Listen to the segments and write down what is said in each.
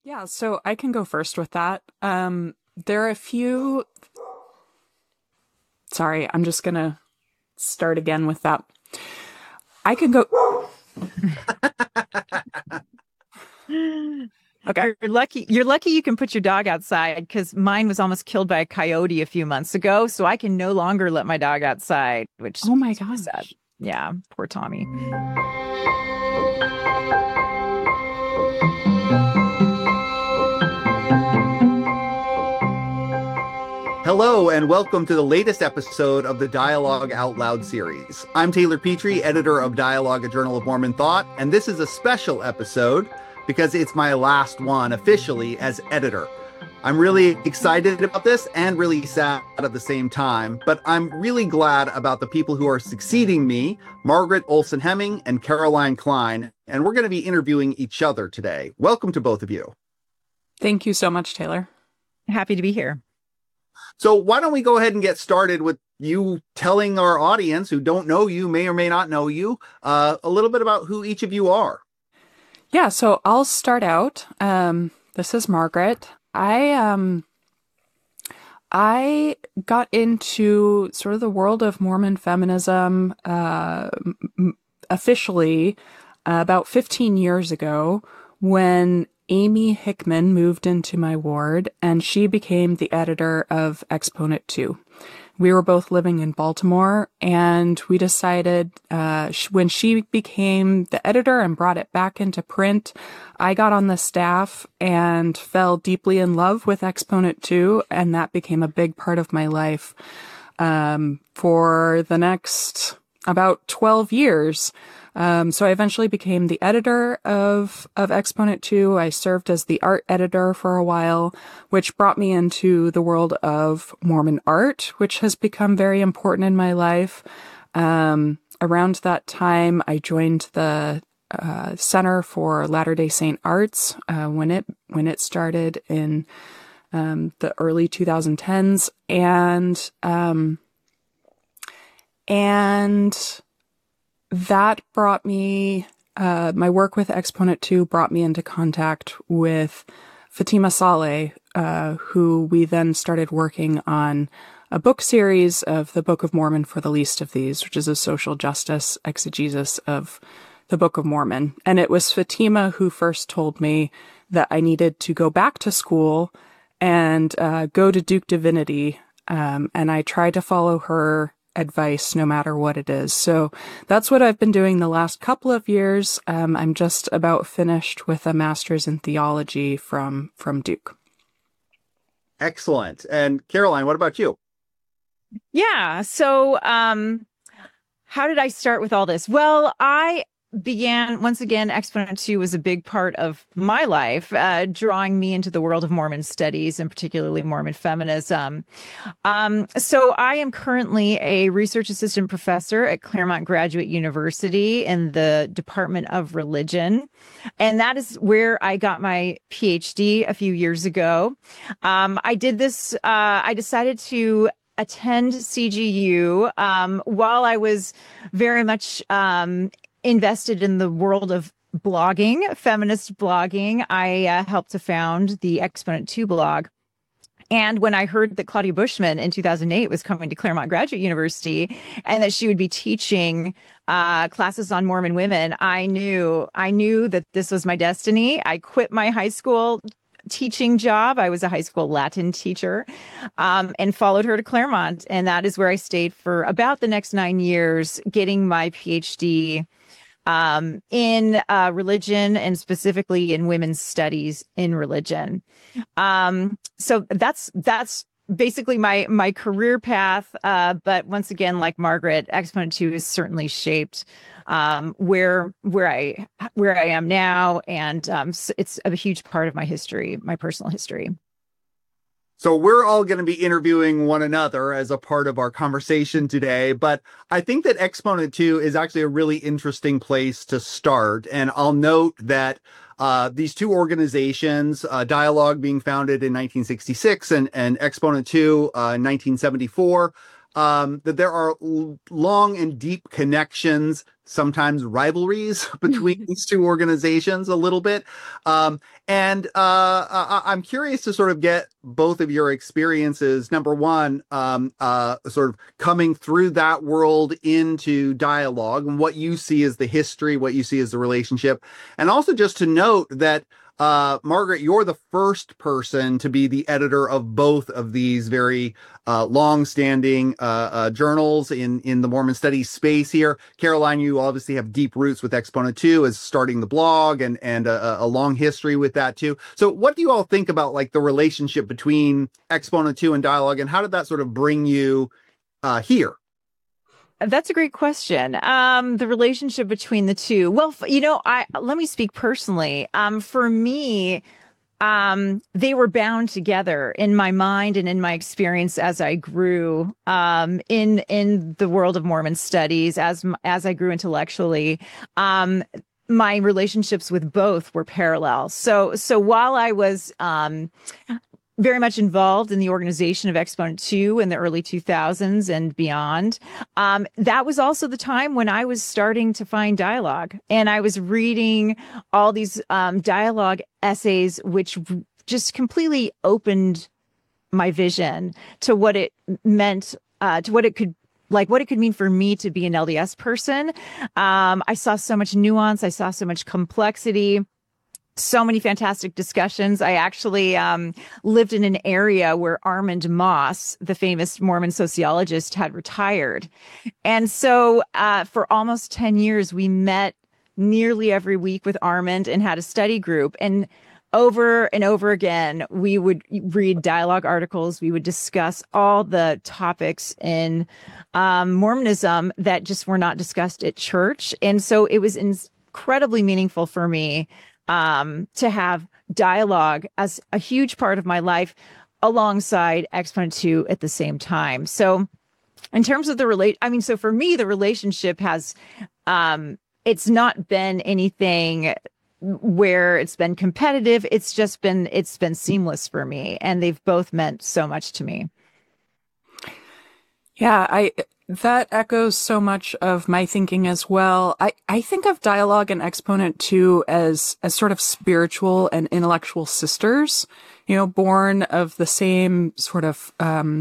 Yeah, so I can go first with that. There are a few. Sorry, I'm just gonna start again with that. I can go. Okay. You're lucky you can put your dog outside because mine was almost killed by a coyote a few months ago, so I can no longer let my dog outside, which Oh my is really sad. gosh. Yeah, poor Tommy. Hello, and welcome to the latest episode of the Dialogue Out Loud series. I'm Taylor Petrie, editor of Dialogue, a Journal of Mormon Thought, and this is a special episode because it's my last one officially as editor. I'm really excited about this and really sad at the same time, but I'm really glad about the people who are succeeding me, Margaret Olson Hemming and Caroline Klein, and we're going to be interviewing each other today. Welcome to both of you. Thank you so much, Taylor. Happy to be here. So why don't we go ahead and get started with you telling our audience who don't know you, may or may not know you, a little bit about who each of you are. Yeah, so I'll start out. This is Margaret. I got into sort of the world of Mormon feminism officially about 15 years ago when Amy Hickman moved into my ward and she became the editor of Exponent 2. We were both living in Baltimore, and we decided when she became the editor and brought it back into print, I got on the staff and fell deeply in love with Exponent 2, and that became a big part of my life for the next about 12 years. So I eventually became the editor of Exponent 2. I served as the art editor for a while, which brought me into the world of Mormon art, which has become very important in my life. Around that time, I joined the Center for Latter-day Saint Arts when it started in the early 2010s, and that brought me, my work with Exponent 2 brought me into contact with Fatima Saleh, who we then started working on a book series of the Book of Mormon for the Least of These, which is a social justice exegesis of the Book of Mormon. And it was Fatima who first told me that I needed to go back to school and go to Duke Divinity. And I tried to follow her advice no matter what it is. So that's what I've been doing the last couple of years. I'm just about finished with a master's in theology from Duke. Excellent. And Caroline, what about you? Yeah. So, how did I start with all this? Well, I began once again. Exponent 2 was a big part of my life, drawing me into the world of Mormon studies and particularly Mormon feminism. So I am currently a research assistant professor at Claremont Graduate University in the Department of Religion. And that is where I got my PhD a few years ago. I did this, I decided to attend CGU while I was very much invested in the world of blogging, feminist blogging. I helped to found the Exponent 2 blog. And when I heard that Claudia Bushman in 2008 was coming to Claremont Graduate University and that she would be teaching classes on Mormon women, I knew that this was my destiny. I quit my high school teaching job. I was a high school Latin teacher, and followed her to Claremont. And that is where I stayed for about the next 9 years, getting my PhD in religion and specifically in women's studies in religion. So that's basically my career path. But once again, like Margaret, Exponent 2 has certainly shaped where I am now, and it's a huge part of my history, my personal history. So we're all going to be interviewing one another as a part of our conversation today, but I think that Exponent 2 is actually a really interesting place to start. And I'll note that these two organizations, Dialogue being founded in 1966 and Exponent 2 in 1974, that there are long and deep connections, sometimes rivalries between these two organizations a little bit. I'm curious to sort of get both of your experiences. Number one, sort of coming through that world into dialogue and what you see as the history, what you see as the relationship. And also just to note that Margaret, you're the first person to be the editor of both of these very long-standing journals in the Mormon studies space here. Caroline, you obviously have deep roots with Exponent 2 as starting the blog and a long history with that too. So what do you all think about like the relationship between Exponent 2 and Dialogue, and how did that sort of bring you here? That's a great question. The relationship between the two. Well, let me speak personally. For me, they were bound together in my mind and in my experience as I grew in the world of Mormon studies, as I grew intellectually. My relationships with both were parallel. So while I was very much involved in the organization of Exponent 2 in the early 2000s and beyond. That was also the time when I was starting to find dialogue, and I was reading all these dialogue essays, which just completely opened my vision to what it meant, to what it could mean for me to be an LDS person. I saw so much nuance. I saw so much complexity. So many fantastic discussions. I actually lived in an area where Armand Moss, the famous Mormon sociologist, had retired. And so for almost 10 years, we met nearly every week with Armand and had a study group. And over again, we would read dialogue articles. We would discuss all the topics in Mormonism that just were not discussed at church. And so it was incredibly meaningful for me to have dialogue as a huge part of my life alongside Exponent 2 at the same time. So in terms of so for me, the relationship has, it's not been anything where it's been competitive. It's been seamless for me, and they've both meant so much to me. Yeah, that echoes so much of my thinking as well. I think of Dialogue and Exponent 2 as sort of spiritual and intellectual sisters, born of the same sort of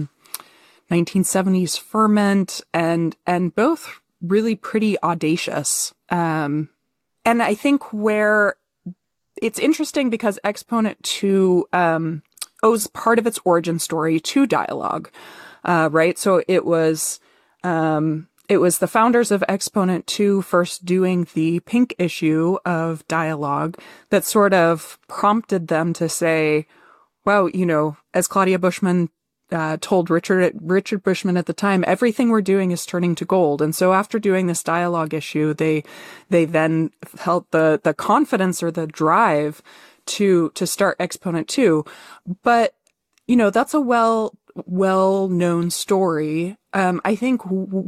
1970s ferment, and both really pretty audacious. And I think where it's interesting because Exponent 2 owes part of its origin story to Dialogue. Right. So it was the founders of Exponent 2 first doing the pink issue of Dialogue that sort of prompted them to say, wow, as Claudia Bushman told Richard Bushman at the time, everything we're doing is turning to gold. And so after doing this Dialogue issue, they then felt the confidence or the drive to start Exponent 2. But, that's a well-known story. I think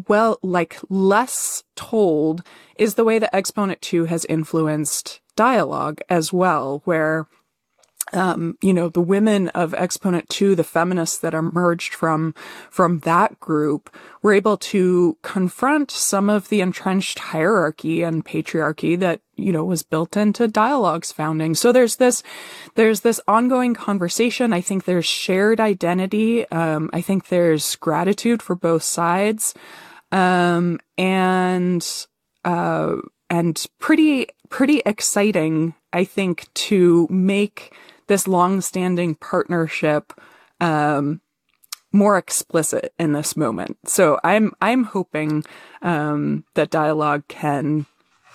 less told is the way that Exponent 2 has influenced Dialogue as well, where the women of Exponent 2, the feminists that emerged from that group, were able to confront some of the entrenched hierarchy and patriarchy that, was built into Dialogue's founding. So there's this ongoing conversation. I think there's shared identity. I think there's gratitude for both sides. And pretty exciting, I think, to make this long-standing partnership more explicit in this moment. So I'm hoping that Dialogue can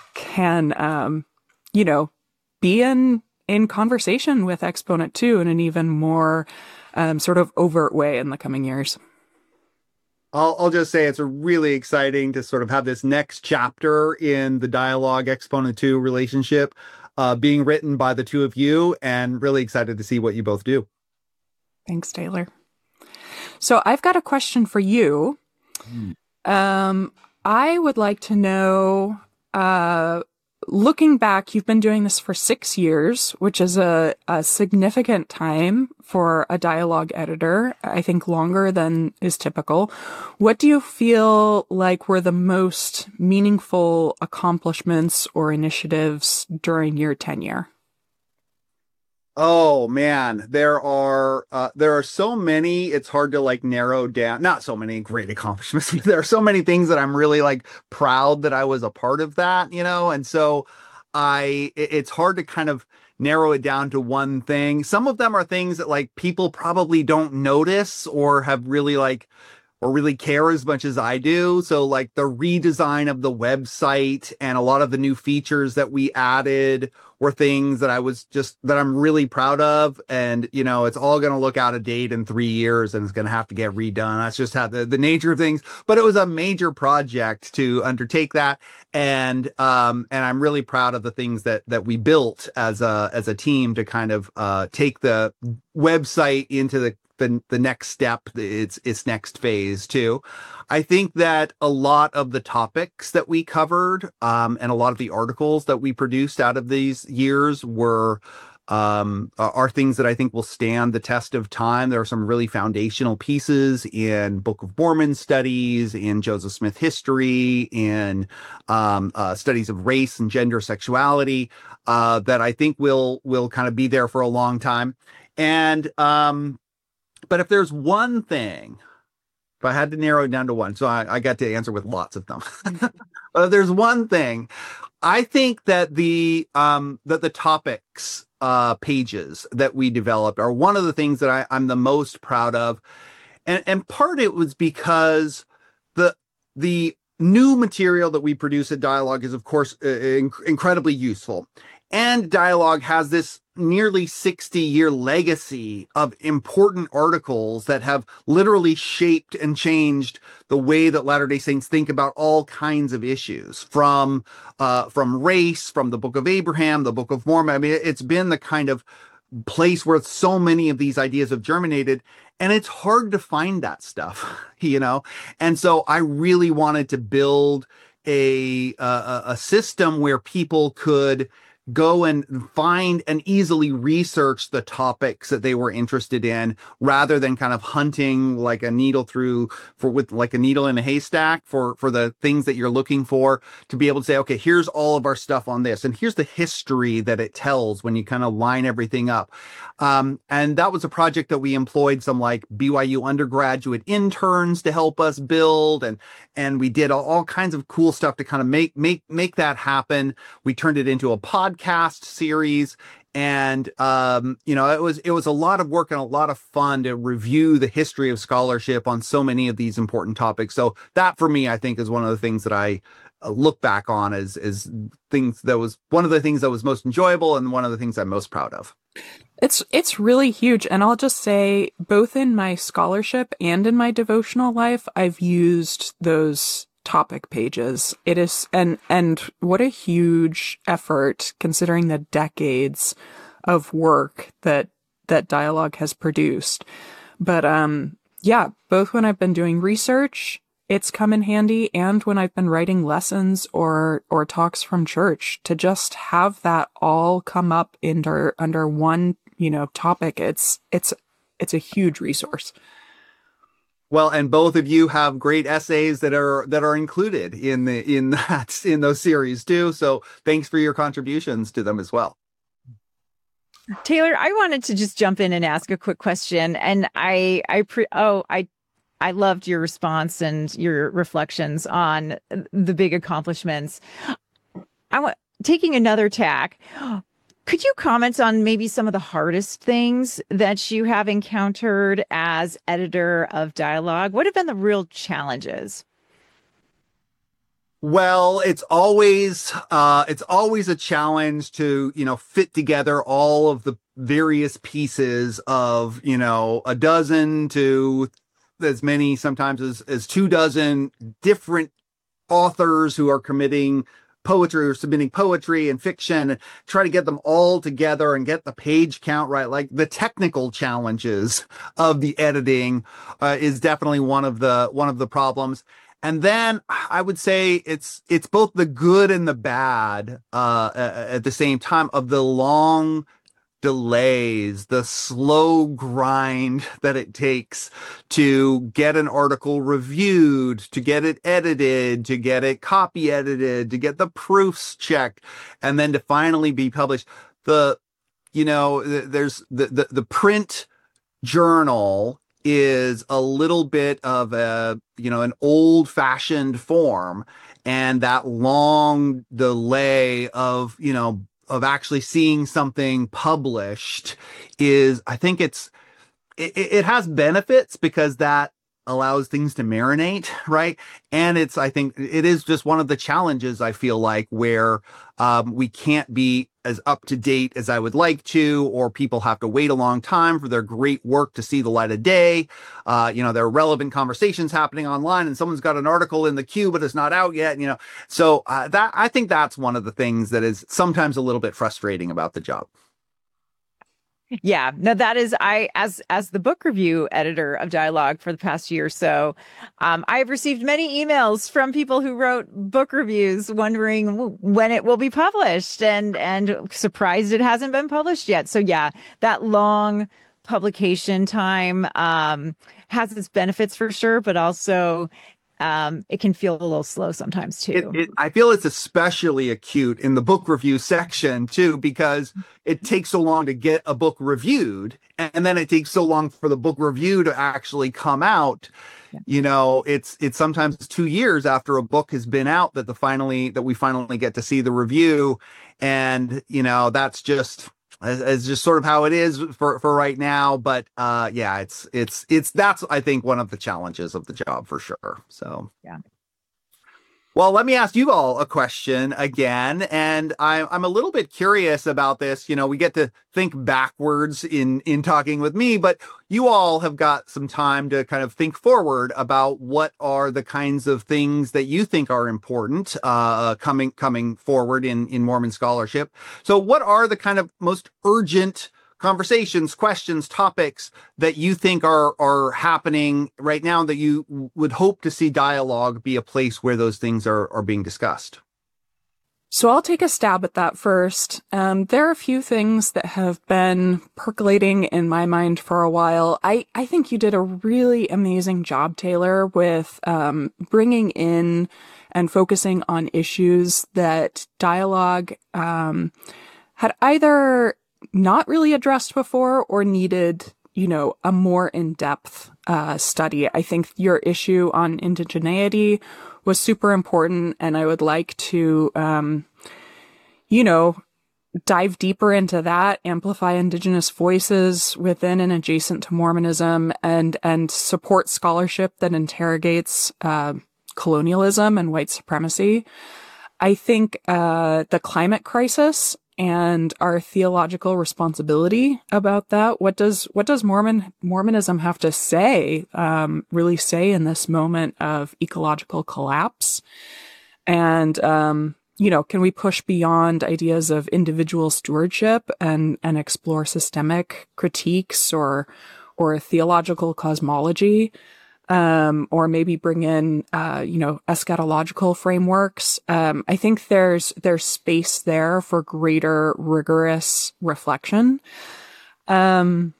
be in conversation with Exponent 2 in an even more sort of overt way in the coming years. I'll just say it's really exciting to sort of have this next chapter in the Dialogue Exponent 2 relationship being written by the two of you, and really excited to see what you both do. Thanks, Taylor. So I've got a question for you. I would like to know looking back, you've been doing this for 6 years, which is a significant time for a dialogue editor. I think longer than is typical. What do you feel like were the most meaningful accomplishments or initiatives during your tenure? Oh man, there are so many. It's hard to like narrow down. Not so many great accomplishments. There are so many things that I'm really like proud that I was a part of that, And so it's hard to kind of narrow it down to one thing. Some of them are things that like people probably don't notice or have really like or really care as much as I do. So like the redesign of the website and a lot of the new features that we added were things that I'm really proud of. And, it's all going to look out of date in 3 years and it's going to have to get redone. That's just how the nature of things, but it was a major project to undertake that. And I'm really proud of the things that we built as a team to kind of, take the website into the next step, its next phase too. I think that a lot of the topics that we covered, and a lot of the articles that we produced out of these years are things that I think will stand the test of time. There are some really foundational pieces in Book of Mormon studies, in Joseph Smith history, in studies of race and gender sexuality, that I think will kind of be there for a long time. And but if there's one thing, if I had to narrow it down to one, so I got to answer with lots of them. But if there's one thing, I think that that the topics pages that we developed are one of the things that I'm the most proud of. And part it was because the new material that we produce at Dialogue is, of course, incredibly useful. And Dialogue has this nearly 60-year legacy of important articles that have literally shaped and changed the way that Latter-day Saints think about all kinds of issues, from race, from the Book of Abraham, the Book of Mormon. I mean, it's been the kind of place where so many of these ideas have germinated, and it's hard to find that stuff, And so I really wanted to build a system where people could go and find and easily research the topics that they were interested in, rather than kind of hunting like a needle with a needle in a haystack for the things that you're looking for, to be able to say, okay, here's all of our stuff on this, and here's the history that it tells when you kind of line everything up. And that was a project that we employed some like BYU undergraduate interns to help us build, and we did all kinds of cool stuff to kind of make that happen. We turned it into a podcast series, and it was a lot of work and a lot of fun to review the history of scholarship on so many of these important topics. So that for me, I think, is one of the things that I look back on as things that was one of the things that was most enjoyable and one of the things I'm most proud of. It's really huge. And I'll just say, both in my scholarship and in my devotional life, I've used those topic pages. It is, and what a huge effort, considering the decades of work that Dialogue has produced. But both when I've been doing research, it's come in handy, and when I've been writing lessons or talks from church, to just have that all come up under one topic, it's a huge resource. Well, and both of you have great essays that are included in those series too. So thanks for your contributions to them as well. Taylor, I wanted to just jump in and ask a quick question, and I loved your response and your reflections on the big accomplishments. Taking another tack. Could you comment on maybe some of the hardest things that you have encountered as editor of Dialogue? What have been the real challenges? Well, it's always a challenge to, fit together all of the various pieces of, a dozen to as many sometimes as 24 different authors who are committing poetry or submitting poetry and fiction, and try to get them all together and get the page count right. Like, the technical challenges of the editing is definitely one of the problems. And then I would say it's both the good and the bad at the same time of the long delays, the slow grind that it takes to get an article reviewed, to get it edited, to get it copy edited, to get the proofs checked, and then to finally be published. There's the print journal is a little bit of an old fashioned form, and that long delay of actually seeing something published I think it has benefits because that allows things to marinate, right? And I think it is just one of the challenges I feel like where we can't be as up to date as I would like to, or people have to wait a long time for their great work to see the light of day. There are relevant conversations happening online and someone's got an article in the queue, but it's not out yet, So that I think that's one of the things that is sometimes a little bit frustrating about the job. Yeah, no, that is as the book review editor of Dialogue for the past year or so, I've received many emails from people who wrote book reviews wondering when it will be published and surprised it hasn't been published yet. So yeah, that long publication time has its benefits for sure, but also it can feel a little slow sometimes too. I feel it's especially acute in the book review section too, because it takes so long to get a book reviewed, and then it takes so long for the book review to actually come out. Yeah. It's sometimes 2 years after a book has been out that we finally get to see the review, and that's just. It's just sort of how it is for right now. But it's that's, I think, one of the challenges of the job for sure. So, yeah. Well, let me ask you all a question again. And I'm a little bit curious about this. We get to think backwards in talking with me, but you all have got some time to kind of think forward about what are the kinds of things that you think are important coming forward in Mormon scholarship. So what are the kind of most urgent conversations, questions, topics that you think are happening right now that you would hope to see Dialogue be a place where those things are being discussed? So I'll take a stab at that first. There are a few things that have been percolating in my mind for a while. I think you did a really amazing job, Taylor, with bringing in and focusing on issues that Dialogue had either not really addressed before or needed, a more in-depth study. I think your issue on indigeneity was super important, and I would like to, dive deeper into that, amplify Indigenous voices within and adjacent to Mormonism, and support scholarship that interrogates colonialism and white supremacy. I think the climate crisis and our theological responsibility about that. What does Mormonism have to say, really say in this moment of ecological collapse? And, can we push beyond ideas of individual stewardship and explore systemic critiques or theological cosmology? Or maybe bring in, eschatological frameworks. I think there's space there for greater rigorous reflection. And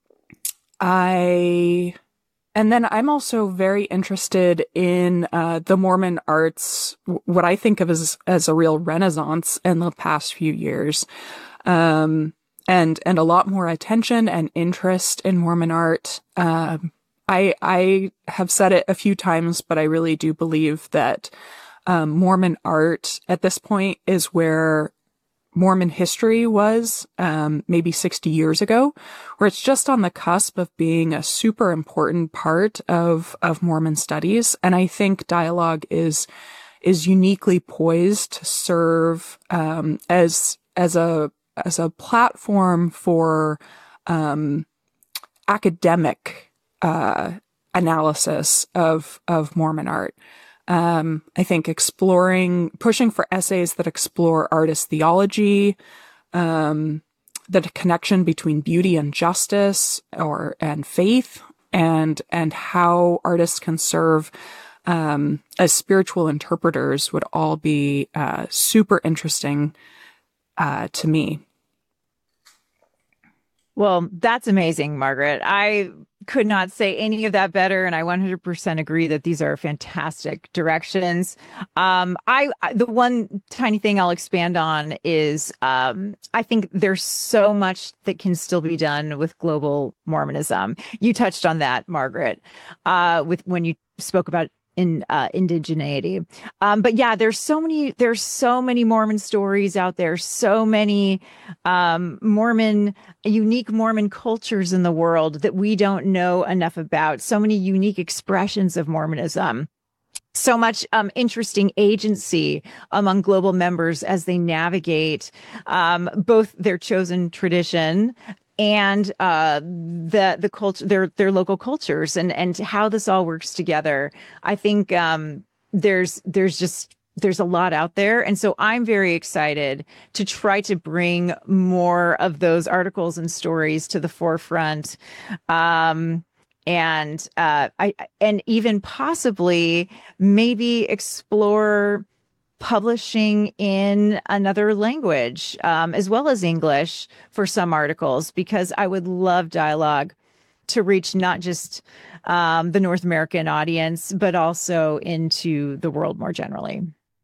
then I'm also very interested in, the Mormon arts, what I think of as a real renaissance in the past few years. And a lot more attention and interest in Mormon art. I have said it a few times, but I really do believe that Mormon art at this point is where Mormon history was maybe 60 years ago, where it's just on the cusp of being a super important part of Mormon studies. And I think Dialogue is uniquely poised to serve as a platform for academic analysis of Mormon art. I think pushing for essays that explore artist theology, the connection between beauty and justice and faith, and how artists can serve as spiritual interpreters would all be super interesting to me. Well, that's amazing, Margaret. I could not say any of that better, and I 100% agree that these are fantastic directions. The one tiny thing I'll expand on is I think there's so much that can still be done with global Mormonism. You touched on that, Margaret, with when you spoke about indigeneity. But yeah, there's so many Mormon stories out there, so many unique Mormon cultures in the world that we don't know enough about, so many unique expressions of Mormonism. So much interesting agency among global members as they navigate both their chosen tradition and the culture, their local cultures, and how this all works together. I think there's a lot out there, and so I'm very excited to try to bring more of those articles and stories to the forefront, and even possibly maybe explore publishing in another language, as well as English for some articles, because I would love Dialogue to reach not just the North American audience, but also into the world more generally.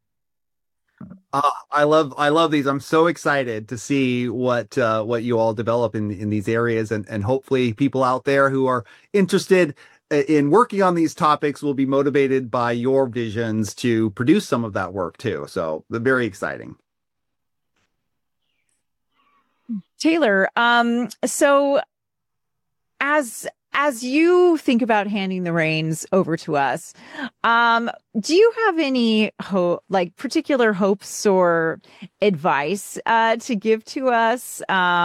I love these. I'm so excited to see what you all develop in these areas, and hopefully people out there who are interested in working on these topics will be motivated by your visions to produce some of that work too. So they're very exciting. Taylor, so as you think about handing the reins over to us, do you have any particular hopes or advice to give to us?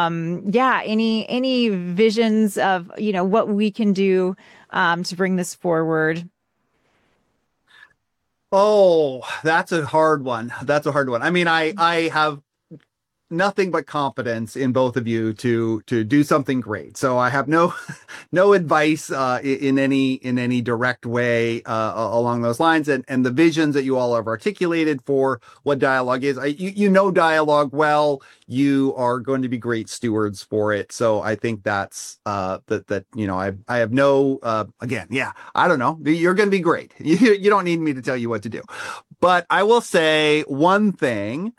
Any visions of what we can do to bring this forward? Oh, that's a hard one. I mean, I have nothing but confidence in both of you to do something great. So I have no advice in any direct way along those lines. And the visions that you all have articulated for what Dialogue is, you know Dialogue well. You are going to be great stewards for it. So I think that's I have no again, yeah, I don't know. You're going to be great. You don't need me to tell you what to do. But I will say one thing.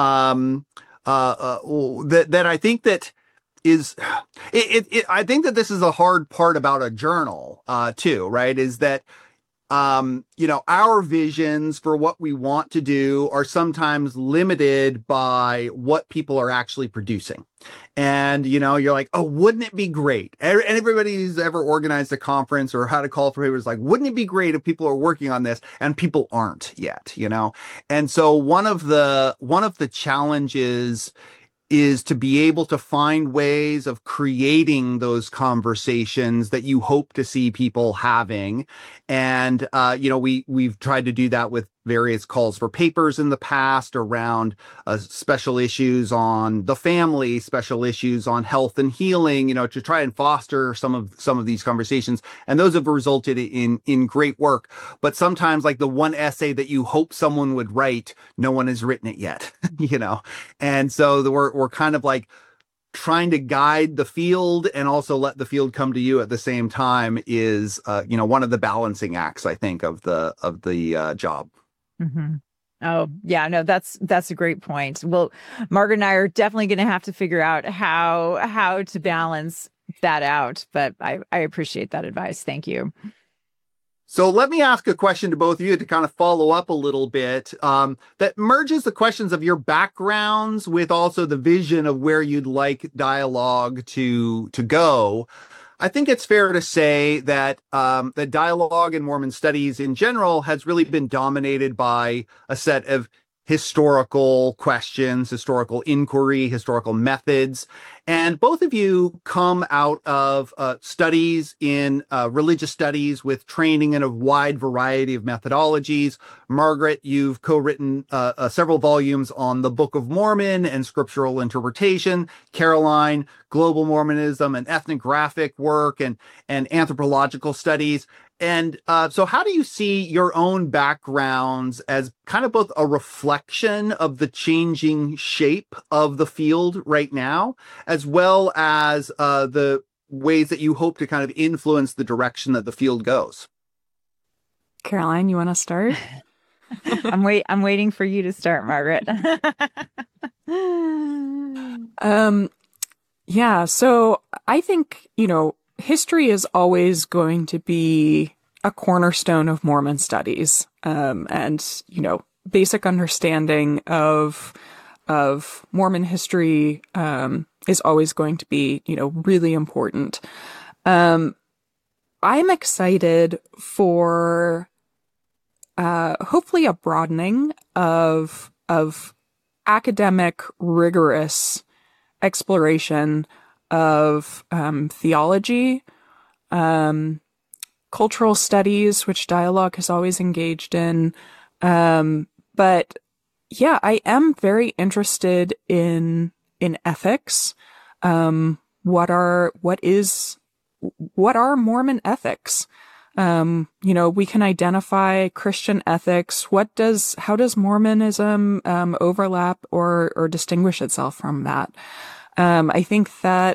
That I think that is I think that this is a hard part about a journal too, right? Is that our visions for what we want to do are sometimes limited by what people are actually producing. And, you're like, oh, wouldn't it be great? And everybody who's ever organized a conference or had a call for papers is like, wouldn't it be great if people are working on this? And people aren't yet, And so one of the challenges is to be able to find ways of creating those conversations that you hope to see people having. And, we've tried to do that with various calls for papers in the past around special issues on the family, special issues on health and healing, to try and foster some of these conversations. And those have resulted in great work. But sometimes, like the one essay that you hope someone would write, no one has written it yet, And so we're kind of like trying to guide the field and also let the field come to you at the same time is, one of the balancing acts, I think, of the job. Mm-hmm. Oh, yeah, no, that's a great point. Well, Margaret and I are definitely going to have to figure out how to balance that out. But I appreciate that advice. Thank you. So let me ask a question to both of you to kind of follow up a little bit that merges the questions of your backgrounds with also the vision of where you'd like Dialogue to go. I think it's fair to say that the Dialogue in Mormon studies in general has really been dominated by a set of historical questions, historical inquiry, historical methods. And both of you come out of studies in religious studies with training in a wide variety of methodologies. Margaret, you've co-written several volumes on the Book of Mormon and scriptural interpretation. Caroline, global Mormonism and ethnographic work and anthropological studies. And so how do you see your own backgrounds as kind of both a reflection of the changing shape of the field right now, as well as the ways that you hope to kind of influence the direction that the field goes? Caroline, you want to start? I'm waiting for you to start, Margaret. Yeah, so I think, history is always going to be a cornerstone of Mormon studies. And, basic understanding of Mormon history is always going to be, really important. I'm excited for hopefully a broadening of academic, rigorous exploration of theology, cultural studies, which Dialogue has always engaged in. But yeah, I am very interested in ethics. What are Mormon ethics? We can identify Christian ethics. How does Mormonism overlap or distinguish itself from that? I think that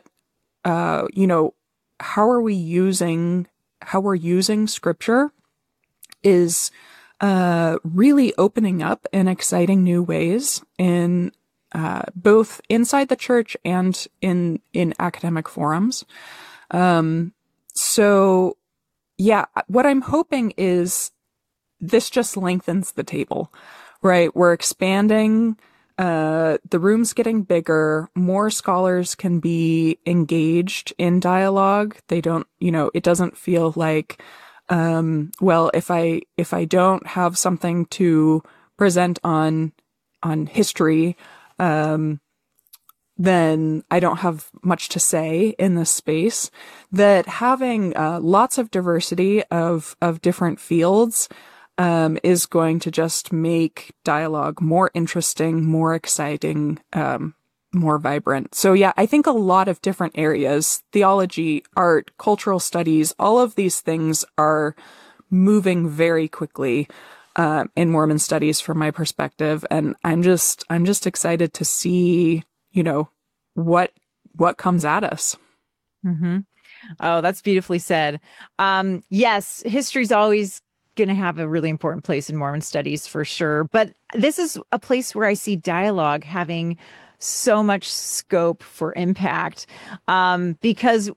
how we're using scripture is really opening up in exciting new ways in both inside the church and in academic forums. So yeah, what I'm hoping is this just lengthens the table, right? We're expanding, the room's getting bigger, more scholars can be engaged in dialogue. They don't, it doesn't feel like, well, if I don't have something to present on history, then I don't have much to say in this space. That having lots of diversity of different fields is going to just make dialogue more interesting, more exciting, more vibrant. So yeah, I think a lot of different areas, theology, art, cultural studies, all of these things are moving very quickly in Mormon studies from my perspective. And I'm just excited to see what comes at us. Mm-hmm. Oh, that's beautifully said. Yes, history's always going to have a really important place in Mormon studies for sure. But this is a place where I see dialogue having so much scope for impact, because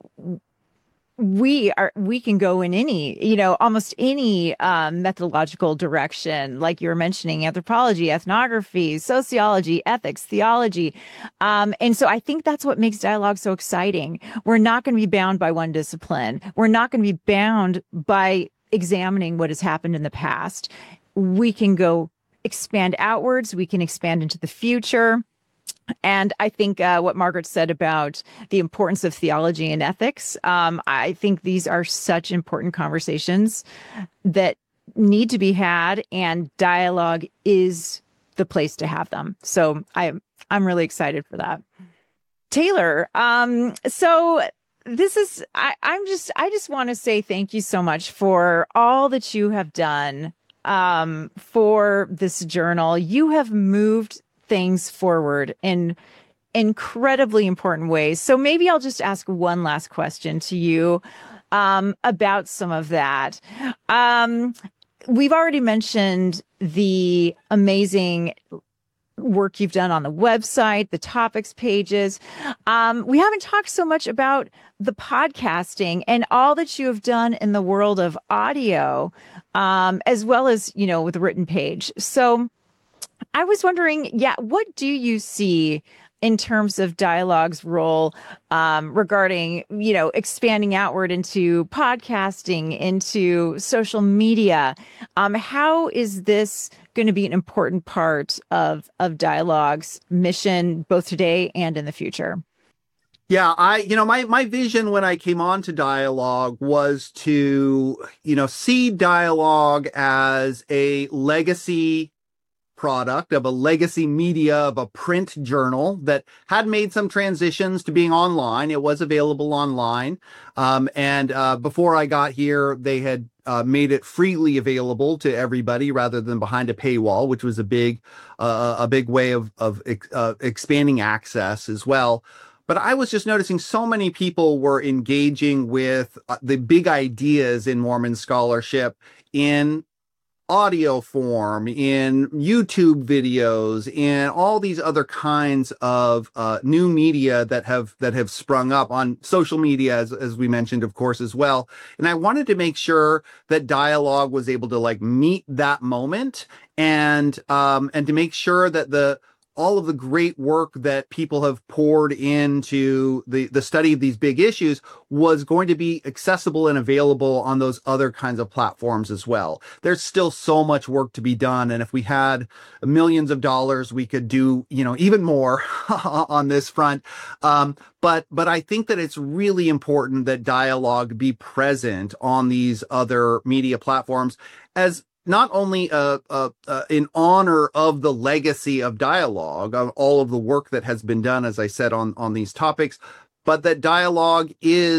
we can go in any, almost any methodological direction, like you were mentioning, anthropology, ethnography, sociology, ethics, theology. And so I think that's what makes dialogue so exciting. We're not going to be bound by one discipline. We're not going to be bound by examining what has happened in the past. We can go expand outwards. We can expand into the future. And I think what Margaret said about the importance of theology and ethics, I think these are such important conversations that need to be had, and dialogue is the place to have them. So I'm really excited for that. Taylor, so this is I just want to say thank you so much for all that you have done for this journal. You have moved things forward in incredibly important ways. So maybe I'll just ask one last question to you about some of that. We've already mentioned the amazing work you've done on the website, the topics pages. We haven't talked so much about the podcasting and all that you have done in the world of audio, as well as, with the written page. So I was wondering, what do you see in terms of dialogue's role regarding, expanding outward into podcasting, into social media? How is this going to be an important part of dialogue's mission, both today and in the future? Yeah, my vision when I came on to Dialogue was to, see Dialogue as a legacy product of a legacy media of a print journal that had made some transitions to being online. It was available online. And before I got here, they had made it freely available to everybody rather than behind a paywall, which was a big way of expanding access as well. But I was just noticing so many people were engaging with the big ideas in Mormon scholarship in audio form, in YouTube videos, in all these other kinds of new media that have sprung up on social media, as we mentioned, of course, as well. And I wanted to make sure that Dialogue was able to like meet that moment and to make sure that all of the great work that people have poured into the study of these big issues was going to be accessible and available on those other kinds of platforms as well. There's still so much work to be done. And if we had millions of dollars, we could do, even more on this front. But I think that it's really important that Dialogue be present on these other media platforms as not only in honor of the legacy of Dialogue, of all of the work that has been done, as I said, on these topics, but that Dialogue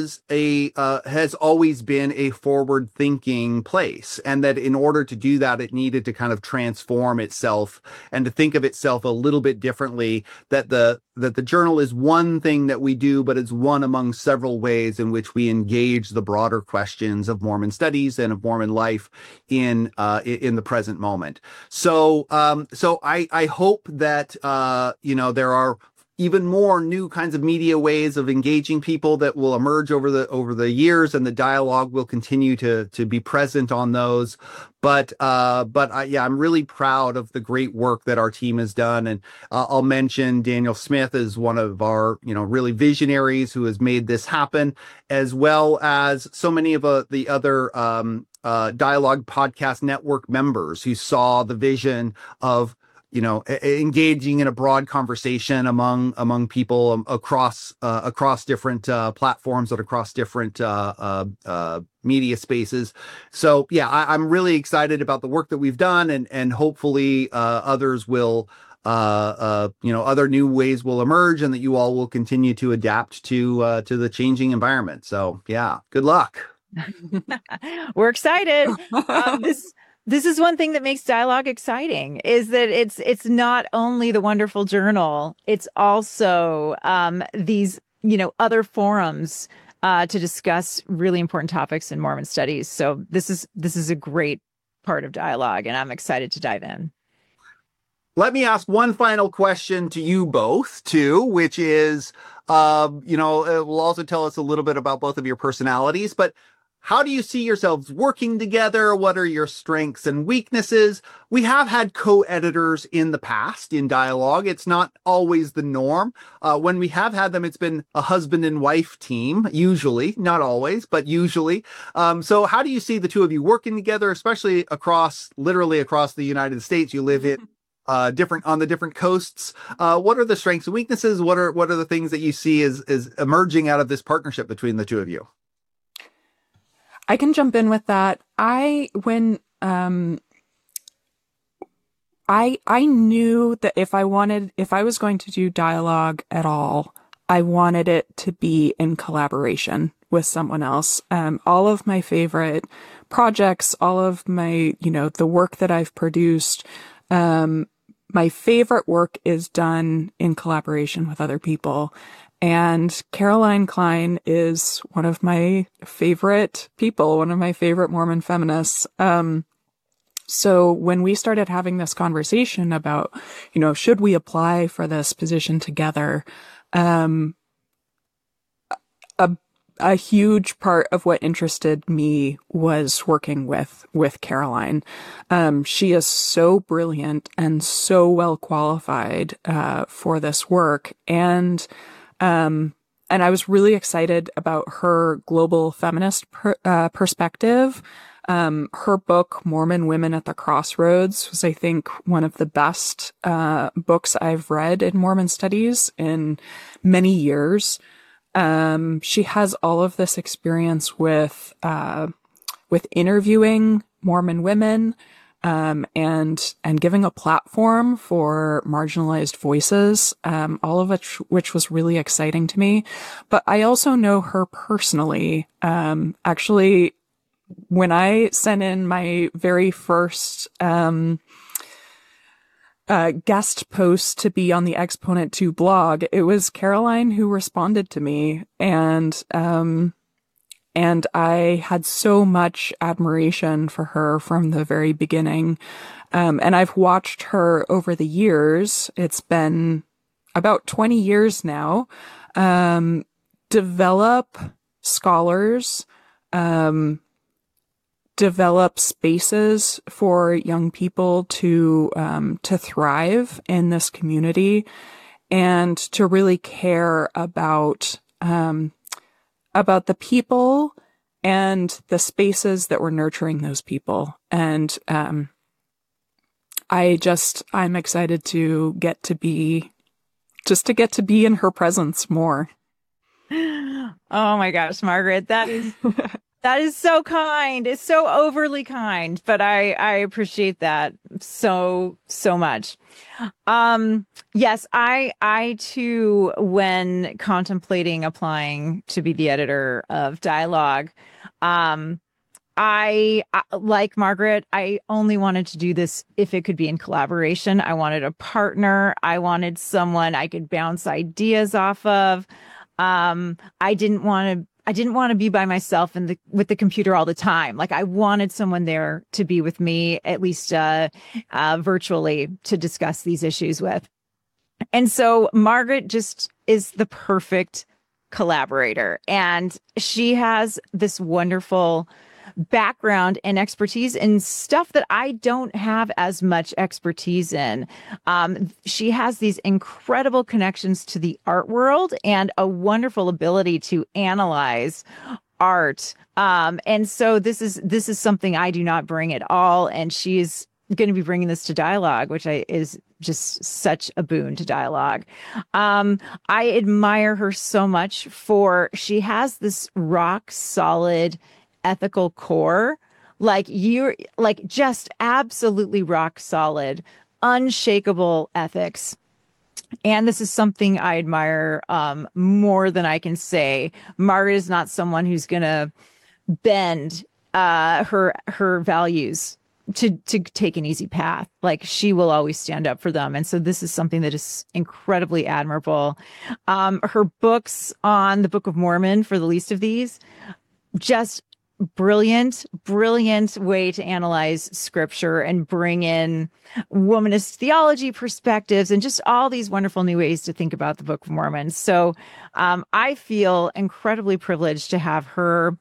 has always been a forward-thinking place, and that in order to do that, it needed to kind of transform itself and to think of itself a little bit differently. That the journal is one thing that we do, but it's one among several ways in which we engage the broader questions of Mormon studies and of Mormon life in the present moment. So I hope that there are even more new kinds of media ways of engaging people that will emerge over the years, and the Dialogue will continue to be present on those. But I'm really proud of the great work that our team has done, and I'll mention Daniel Smith is one of our really visionaries who has made this happen, as well as so many of the other Dialogue Podcast Network members who saw the vision of engaging in a broad conversation among people across different platforms and across different media spaces. So yeah, I'm really excited about the work that we've done, and hopefully others will other new ways will emerge, and that you all will continue to adapt to the changing environment. So yeah, good luck. We're excited. This is one thing that makes Dialogue exciting, is that it's not only the wonderful journal, it's also these other forums to discuss really important topics in Mormon studies. So this is a great part of Dialogue, and I'm excited to dive in. Let me ask one final question to you both, too, which is, it will also tell us a little bit about both of your personalities, but how do you see yourselves working together? What are your strengths and weaknesses? We have had co-editors in the past in Dialogue. It's not always the norm. When we have had them, it's been a husband and wife team, usually, not always, but usually. So how do you see the two of you working together, especially literally across the United States? You live in on the different coasts. What are the strengths and weaknesses? What are the things that you see as emerging out of this partnership between the two of you? I can jump in with that. I knew that if I was going to do Dialogue at all, I wanted it to be in collaboration with someone else. All of my favorite projects, all of my, the work that I've produced, my favorite work is done in collaboration with other people. And Caroline Klein is one of my favorite people, one of my favorite Mormon feminists. So when we started having this conversation about, should we apply for this position together, a huge part of what interested me was working with Caroline. She is so brilliant and so well qualified for this work, and I was really excited about her global feminist perspective. Her book, Mormon Women at the Crossroads, was, I think, one of the best books I've read in Mormon studies in many years. She has all of this experience with interviewing Mormon women, and giving a platform for marginalized voices, all of which was really exciting to me. But I also know her personally. Actually, when I sent in my very first guest post to be on the Exponent 2 blog, it was Caroline who responded to me, and I had so much admiration for her from the very beginning. And I've watched her over the years. It's been about 20 years now, develop scholars, develop spaces for young people to thrive in this community, and to really care about the people and the spaces that were nurturing those people. And I'm excited to get to be in her presence more. Oh my gosh, Margaret, that is so kind. It's so overly kind, but I appreciate that so much. Yes, I too, when contemplating applying to be the editor of Dialogue, I like Margaret, I only wanted to do this if it could be in collaboration. I wanted a partner. I wanted someone I could bounce ideas off of. I didn't want to be by myself with the computer all the time. Like, I wanted someone there to be with me, at least virtually, to discuss these issues with. And so Margaret just is the perfect collaborator. And she has this wonderful background and expertise in stuff that I don't have as much expertise in. She has these incredible connections to the art world and a wonderful ability to analyze art. And so this is something I do not bring at all. And she's going to be bringing this to Dialogue, which is just such a boon to Dialogue. I admire her so much she has this rock solid ethical core, just absolutely rock solid, unshakable ethics. And this is something I admire more than I can say. Margaret is not someone who's going to bend her values to take an easy path. Like, she will always stand up for them. And so this is something that is incredibly admirable. Her books on the Book of Mormon, for the least of these, just brilliant way to analyze scripture and bring in womanist theology perspectives and just all these wonderful new ways to think about the Book of Mormon. So I feel incredibly privileged to have her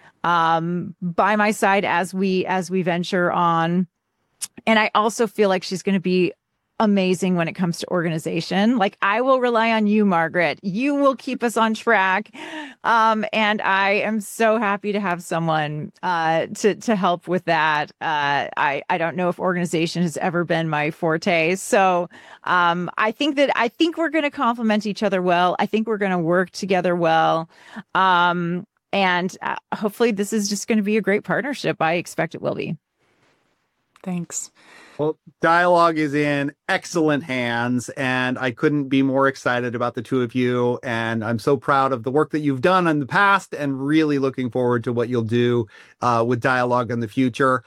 by my side as we venture on. And I also feel like she's going to be amazing when it comes to organization. Like, I will rely on you, Margaret. You will keep us on track. And I am so happy to have someone to help with that. I don't know if organization has ever been my forte. So I think we're going to complement each other well. I think we're going to work together well. And hopefully this is just going to be a great partnership. I expect it will be. Thanks. Well, Dialogue is in excellent hands, and I couldn't be more excited about the two of you. And I'm so proud of the work that you've done in the past, and really looking forward to what you'll do with Dialogue in the future.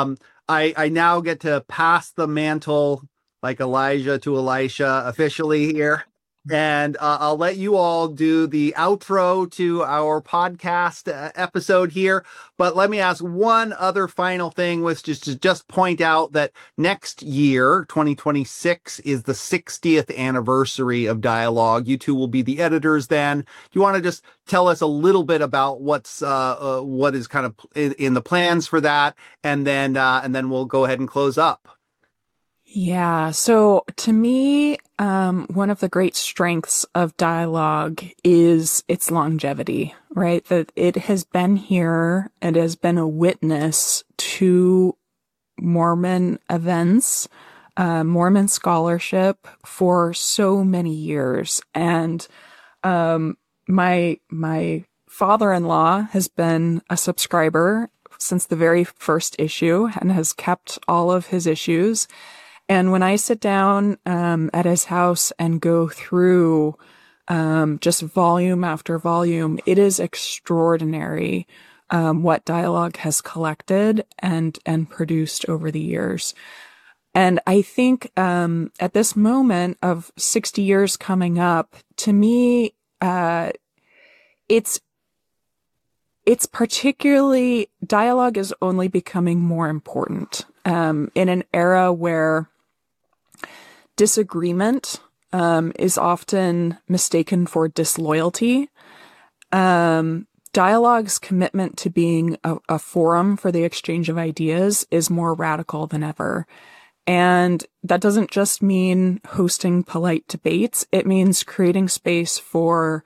I now get to pass the mantle, like Elijah to Elisha, officially here. And I'll let you all do the outro to our podcast episode here. But let me ask one other final thing, which is to just point out that next year, 2026, is the 60th anniversary of Dialogue. You two will be the editors then. Do you want to just tell us a little bit about what is kind of in the plans for that? And then we'll go ahead and close up. Yeah. So to me, one of the great strengths of Dialogue is its longevity, right? That it has been here. It has been a witness to Mormon events, Mormon scholarship for so many years. And, my father-in-law has been a subscriber since the very first issue and has kept all of his issues. And when I sit down at his house and go through just volume after volume, it is extraordinary what Dialogue has collected and produced over the years. And I think at this moment of 60 years coming up, to me, it's particularly, Dialogue is only becoming more important in an era where disagreement is often mistaken for disloyalty. Dialogue's commitment to being a forum for the exchange of ideas is more radical than ever. And that doesn't just mean hosting polite debates. It means creating space for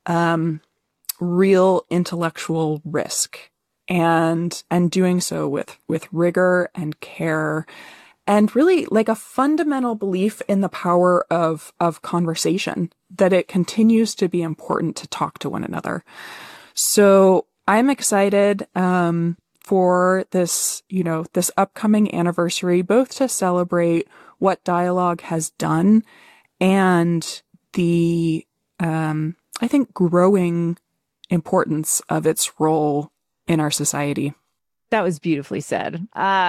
real intellectual risk and doing so with rigor and care. And really like a fundamental belief in the power of conversation, that it continues to be important to talk to one another. So I'm excited for this, this upcoming anniversary, both to celebrate what Dialogue has done and the, I think, growing importance of its role in our society. That was beautifully said.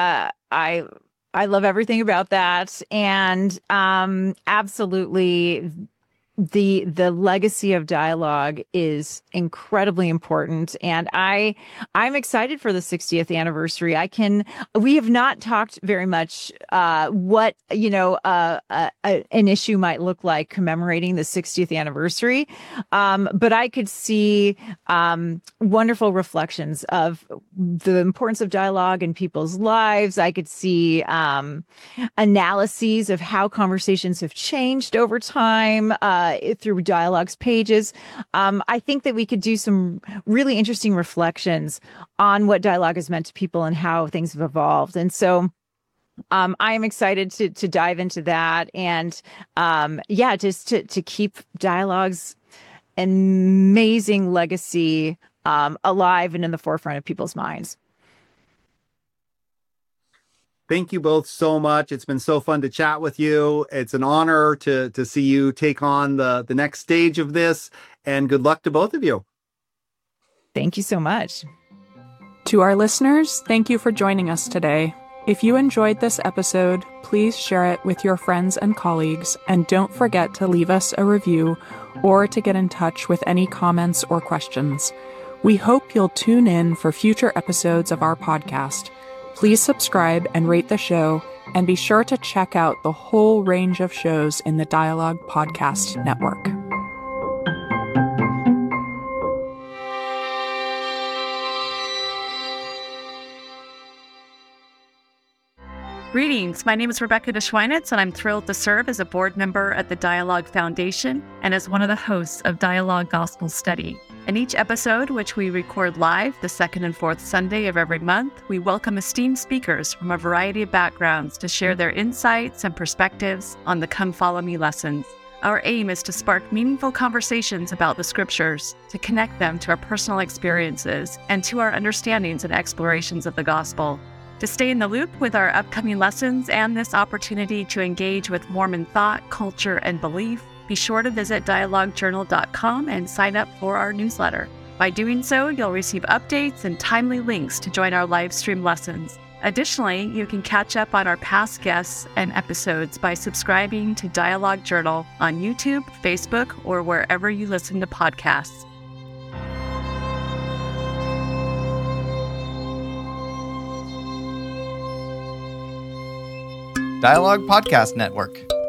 I love everything about that. And absolutely, the legacy of Dialogue is incredibly important. And I'm excited for the 60th anniversary. We have not talked very much what, an issue might look like commemorating the 60th anniversary. But I could see wonderful reflections of the importance of dialogue in people's lives. I could see analyses of how conversations have changed over time through Dialogue's pages. I think that we could do some really interesting reflections on what Dialogue has meant to people and how things have evolved. And so I am excited to dive into that and just to keep Dialogue's amazing legacy alive and in the forefront of people's minds. Thank you both so much. It's been so fun to chat with you. It's an honor to see you take on the next stage of this, and good luck to both of you. Thank you so much. To our listeners, thank you for joining us today. If you enjoyed this episode, please share it with your friends and colleagues, and don't forget to leave us a review or to get in touch with any comments or questions. We hope you'll tune in for future episodes of our podcast. Please subscribe and rate the show, and be sure to check out the whole range of shows in the Dialogue Podcast Network. Greetings, my name is Rebecca DeSchweinitz, and I'm thrilled to serve as a board member at the Dialogue Foundation and as one of the hosts of Dialogue Gospel Study. In each episode, which we record live the second and fourth Sunday of every month, we welcome esteemed speakers from a variety of backgrounds to share their insights and perspectives on the Come Follow Me lessons. Our aim is to spark meaningful conversations about the scriptures, to connect them to our personal experiences and to our understandings and explorations of the gospel. To stay in the loop with our upcoming lessons and this opportunity to engage with Mormon thought, culture, and belief, be sure to visit dialoguejournal.com and sign up for our newsletter. By doing so, you'll receive updates and timely links to join our live stream lessons. Additionally, you can catch up on our past guests and episodes by subscribing to Dialogue Journal on YouTube, Facebook, or wherever you listen to podcasts. Dialogue Podcast Network.